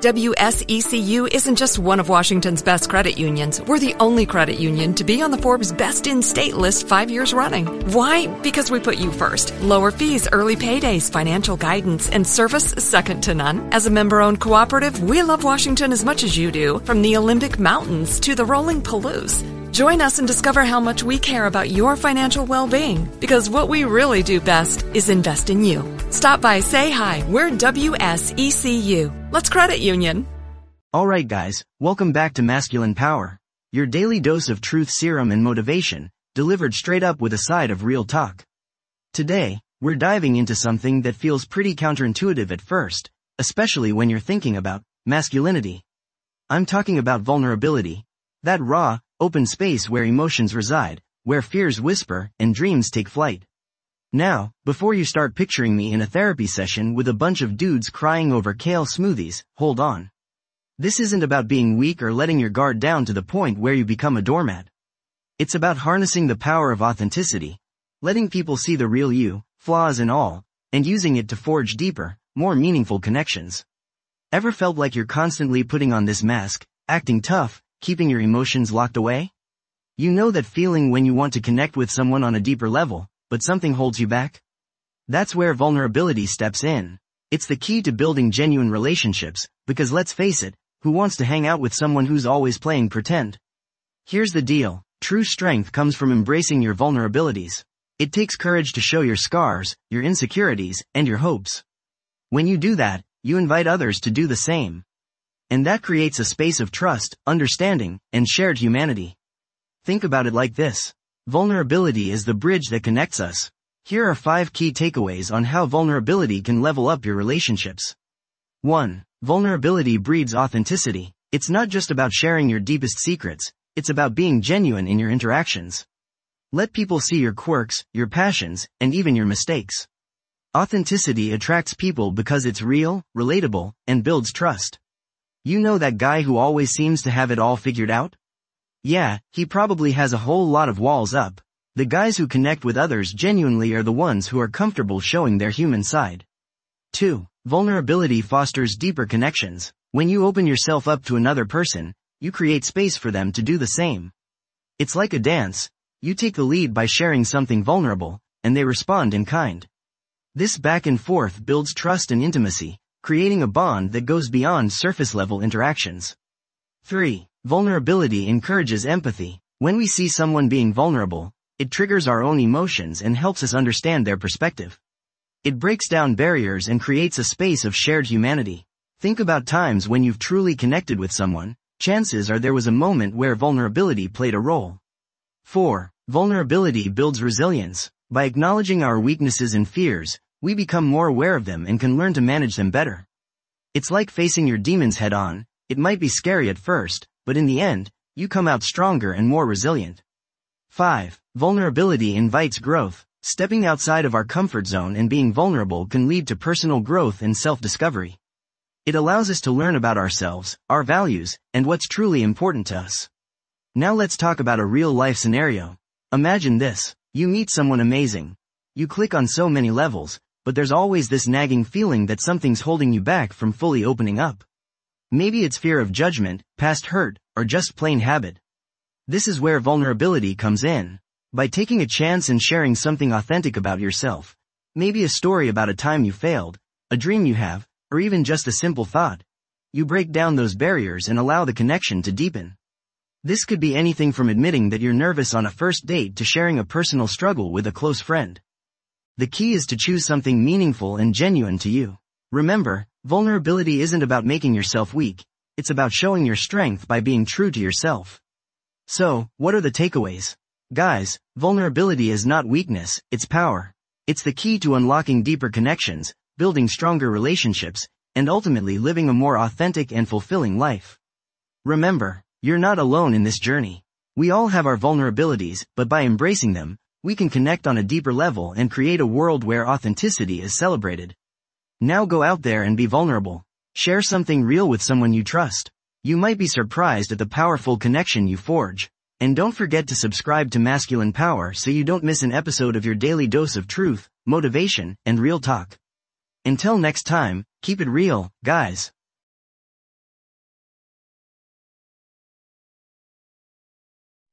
WSECU isn't just one of Washington's best credit unions. We're the only credit union to be on the Forbes Best in State list 5 years running. Why? Because we put you first. Lower fees, early paydays, financial guidance, and service second to none. As a member-owned cooperative, we love Washington as much as you do, from the Olympic Mountains to the rolling Palouse. Join us and discover how much we care about your financial well-being, because what we really do best is invest in you. Stop by, say hi. We're WSECU. Let's credit union. Alright guys, welcome back to Masculine Power, your daily dose of truth serum and motivation, delivered straight up with a side of real talk. Today, we're diving into something that feels pretty counterintuitive at first, especially when you're thinking about masculinity. I'm talking about vulnerability, that raw, open space where emotions reside, where fears whisper and dreams take flight. Now, before you start picturing me in a therapy session with a bunch of dudes crying over kale smoothies, hold on. This isn't about being weak or letting your guard down to the point where you become a doormat. It's about harnessing the power of authenticity, letting people see the real you, flaws and all, and using it to forge deeper, more meaningful connections. Ever felt like you're constantly putting on this mask, acting tough, keeping your emotions locked away? You know that feeling when you want to connect with someone on a deeper level, but something holds you back? That's where vulnerability steps in. It's the key to building genuine relationships, because let's face it, who wants to hang out with someone who's always playing pretend? Here's the deal, true strength comes from embracing your vulnerabilities. It takes courage to show your scars, your insecurities, and your hopes. When you do that, you invite others to do the same. And that creates a space of trust, understanding, and shared humanity. Think about it like this. Vulnerability is the bridge that connects us. Here are 5 key takeaways on how vulnerability can level up your relationships. 1. Vulnerability breeds authenticity. It's not just about sharing your deepest secrets, it's about being genuine in your interactions. Let people see your quirks, your passions, and even your mistakes. Authenticity attracts people because it's real, relatable, and builds trust. You know that guy who always seems to have it all figured out? Yeah, he probably has a whole lot of walls up. The guys who connect with others genuinely are the ones who are comfortable showing their human side. 2. Vulnerability fosters deeper connections. When you open yourself up to another person, you create space for them to do the same. It's like a dance. You take the lead by sharing something vulnerable, and they respond in kind. This back and forth builds trust and intimacy, creating a bond that goes beyond surface-level interactions. 3. Vulnerability encourages empathy. When we see someone being vulnerable, it triggers our own emotions and helps us understand their perspective. It breaks down barriers and creates a space of shared humanity. Think about times when you've truly connected with someone. Chances are there was a moment where vulnerability played a role. 4. Vulnerability builds resilience. By acknowledging our weaknesses and fears, we become more aware of them and can learn to manage them better. It's like facing your demons head on. It might be scary at first, but in the end, you come out stronger and more resilient. 5. Vulnerability invites growth. Stepping outside of our comfort zone and being vulnerable can lead to personal growth and self-discovery. It allows us to learn about ourselves, our values, and what's truly important to us. Now let's talk about a real-life scenario. Imagine this. You meet someone amazing. You click on so many levels, but there's always this nagging feeling that something's holding you back from fully opening up. Maybe it's fear of judgment, past hurt, or just plain habit. This is where vulnerability comes in. By taking a chance and sharing something authentic about yourself, maybe a story about a time you failed, a dream you have, or even just a simple thought, you break down those barriers and allow the connection to deepen. This could be anything from admitting that you're nervous on a first date to sharing a personal struggle with a close friend. The key is to choose something meaningful and genuine to you. Remember, vulnerability isn't about making yourself weak, it's about showing your strength by being true to yourself. So, what are the takeaways? Guys, vulnerability is not weakness, it's power. It's the key to unlocking deeper connections, building stronger relationships, and ultimately living a more authentic and fulfilling life. Remember, you're not alone in this journey. We all have our vulnerabilities, but by embracing them, we can connect on a deeper level and create a world where authenticity is celebrated. Now go out there and be vulnerable. Share something real with someone you trust. You might be surprised at the powerful connection you forge. And don't forget to subscribe to Masculine Power so you don't miss an episode of your daily dose of truth, motivation, and real talk. Until next time, keep it real, guys.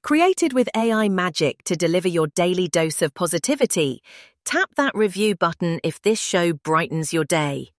Created with AI magic to deliver your daily dose of positivity, tap that review button if this show brightens your day.